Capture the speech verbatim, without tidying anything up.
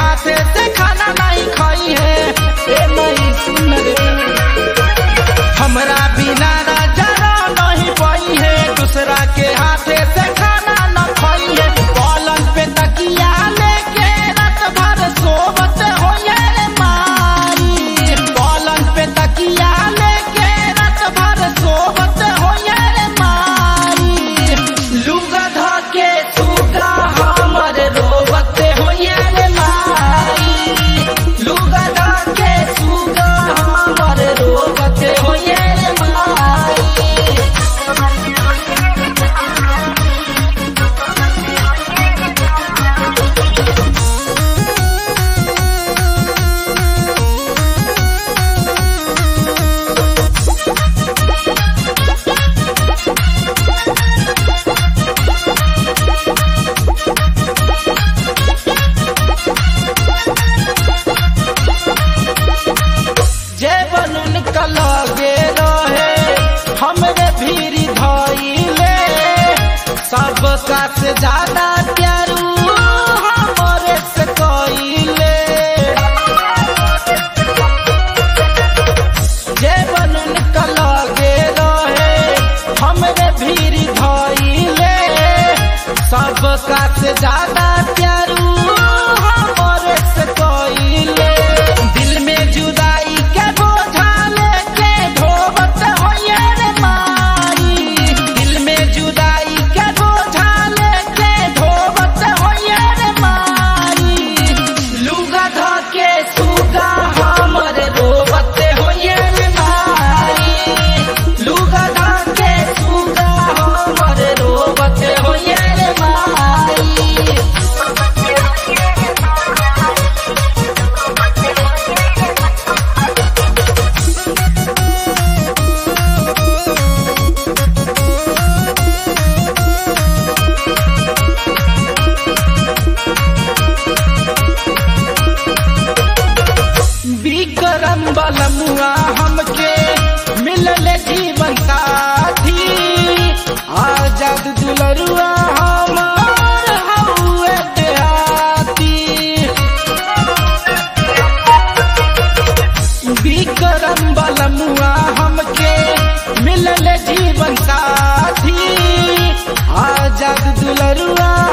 हाथे से खाना नहीं खाई है। ए नहीं सुन रे, हमरा बिना राजा नहीं पाई है, दूसरा के हाथे से खाना न खाई है। पलंग पे तकिया लेके रात भर सोवत हो रे माई, पलंग पे तकिया लेके रात भर सोवत हो रे माई। लुगा धके सुगा हमर रोवत हो रे माई, लुगा धके सुगा हमर रोवत हो रे माई। जे बलून लगे रहे हमरे भीरी धइले, सबका से ज्यादा प्यारू हमरे से कइले। जे बलून लगे रहे हमरे भीरी धइले, सबका से ज्यादा प्यारू हमरे से कइले। दिल में जुदाई के बोझा लेके ढोवत हो रे माई, दिल में जुदाई के बोझा लेके ढोवत हो रे माई। लुगा धके सुगा हमर रोवत हो रे माई, लुगा धके सुगा हमर रोवत हो रे माई। विक्रम बलमुआ हमके मिलले जीवन साथी, आजाद दुलरुआ हमार हउए देहाती। विक्रम बलमुआ हमके मिलले जीवन साथी, आजाद दुलरुआ